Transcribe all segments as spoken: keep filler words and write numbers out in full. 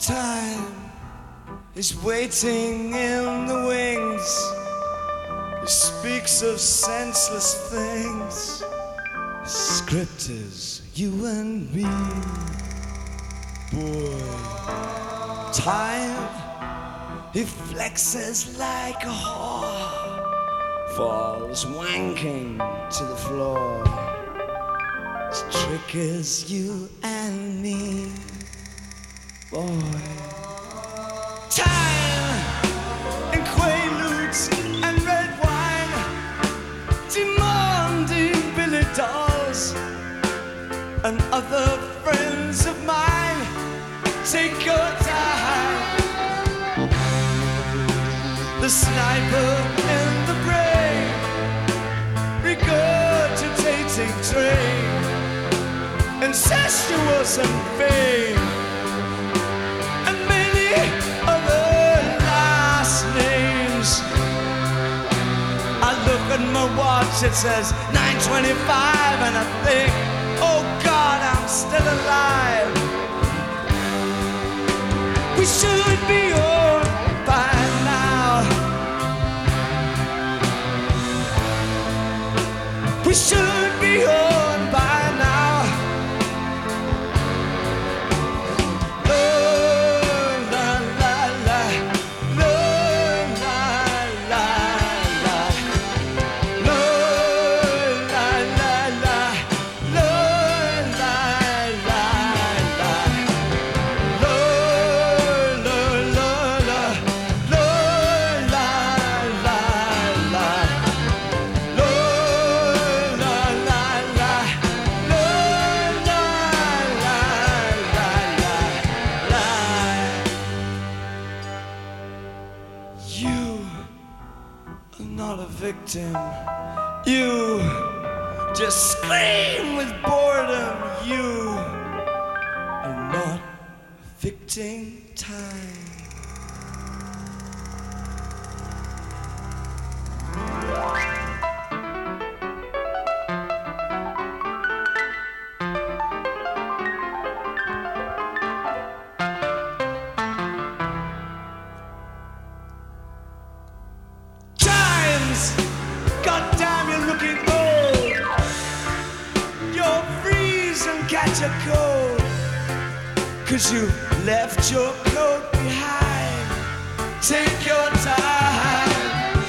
Time is waiting in the wings. It speaks of senseless things. The script is you and me. Boy, time, he flexes like a whore, falls wanking to the floor. His trick is you and me. Boy, time and quaaludes and red wine, demanding Billy dolls and other friends of mine. Take your time. The sniper in the brain, regurgitating train, incestuous and vain, and many other last names. I look at my watch, it says nine twenty-five, and I think, oh God, I'm still alive. We should be on by now. We should be on by now. La la la la, la la la la, la la la la, la la la la. You are not a victim. You just scream with boredom. You are not victim time. Goddamn, you're looking old. You're freezing, catch a cold, 'cause you left your coat behind. Take your time.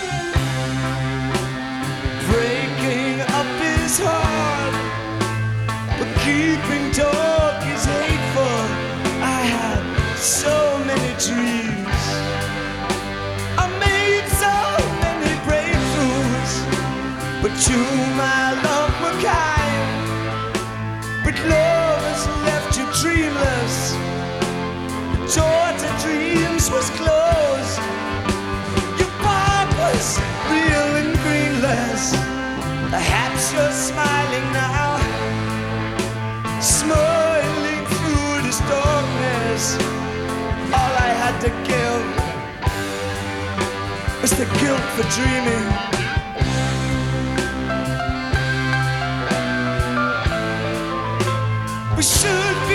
Breaking up is hard, but keeping dog is hateful. I had so many dreams. I made so many breakthroughs, but you, my love, were kind. But love has left you dreamless. The door to dreams was closed. Your park was real and greenless. Perhaps you're smiling now, smiling through this darkness. All I had to give was the guilt for dreaming. We should